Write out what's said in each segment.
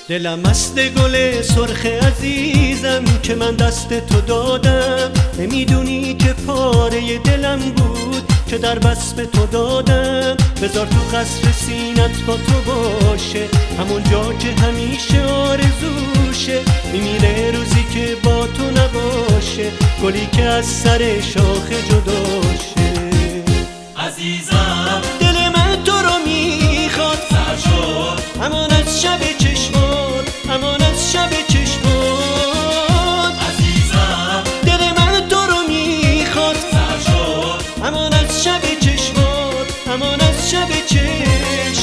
دلم مست گل سرخ عزیزم که من دست تو دادم. نمیدونی که پاره دلم بود که در وصف تو دادم. بذار تو قصر سینت با تو باشه، همون جا که همیشه آرزوشه. میمیره روزی که با تو نباشه، گلی که از سر شاخه جداشه. عزیزم دل من تو رو میخواد، سر شد همان از شب چشمات، همان از شب چشمات. عزیزم دل من تو رو میخواد، سر شد همان از شب چشمات، همان از شب چشمات.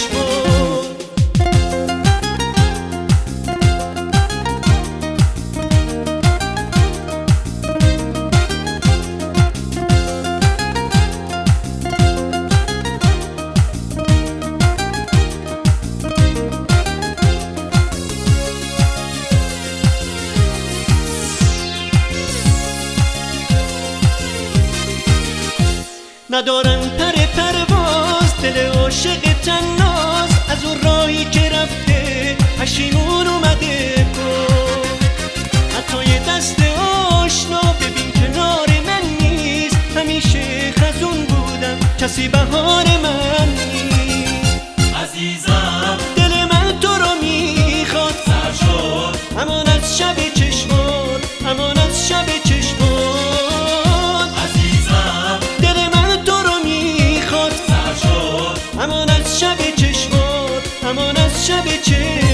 ندارن پر پرواز دل عاشق تناز، از اون راهی که رفته پشیمون اومده کن. حتی یه دست آشنا ببین کنار من نیست، همیشه خزون بودم کسی بهار من نیست. عزیزم دل من تو رو میخواد، سر شد همان از شب چشمات، همان از شب چشمات. عزیزم دل من تو رو میخواد، سر شد همان از شب چشمات، همان از شب چشمات.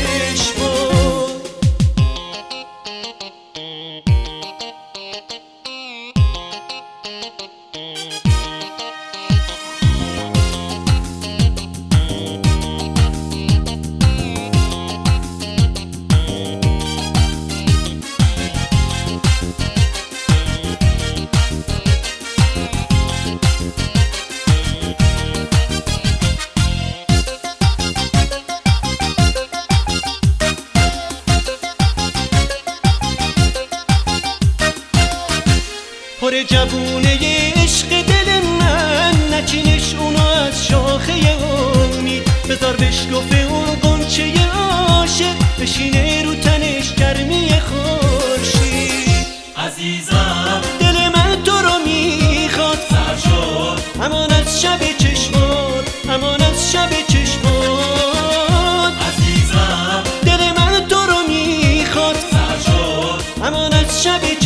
پر جوونه عشق دل من، نچینش اونو از شاخه امید. بذار بشکفه اون غنچه عاشق، بشینه رو تنش گرمی خورشید. عزیزم دل من تو رو میخواد، سر شد همان از شب چشمات، همان از شب چشمات. عزیزم دل من تو رو میخواد، سر شد همان از شب